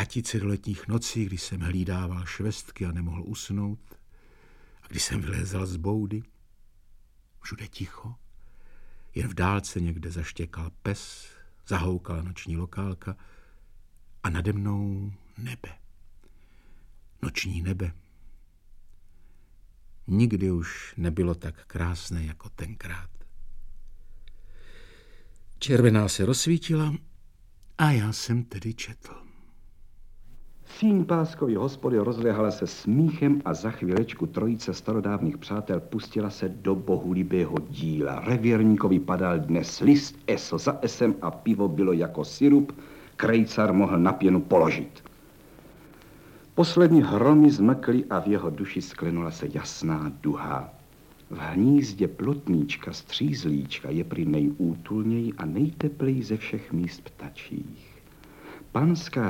vrátit se do letních nocí, kdy jsem hlídával švestky a nemohl usnout, a když jsem vylézal z boudy. Všude ticho, jen v dálce někde zaštěkal pes, zahoukala noční lokálka a nade mnou nebe. Noční nebe. Nikdy už nebylo tak krásné jako tenkrát. Červená se rozsvítila a já jsem tedy četl. Síň Páskovy hospody rozlehala se smíchem a za chvílečku trojice starodávných přátel pustila se do bohulibého díla. Revírníkovi padal dnes list, esl za esem a pivo bylo jako sirup, krejcar mohl na pěnu položit. Poslední hromy zmekly a v jeho duši sklenula se jasná duha. V hnízdě plotníčka střízlíčka je prý nejútulněji a nejtepleji ze všech míst ptačích. Panská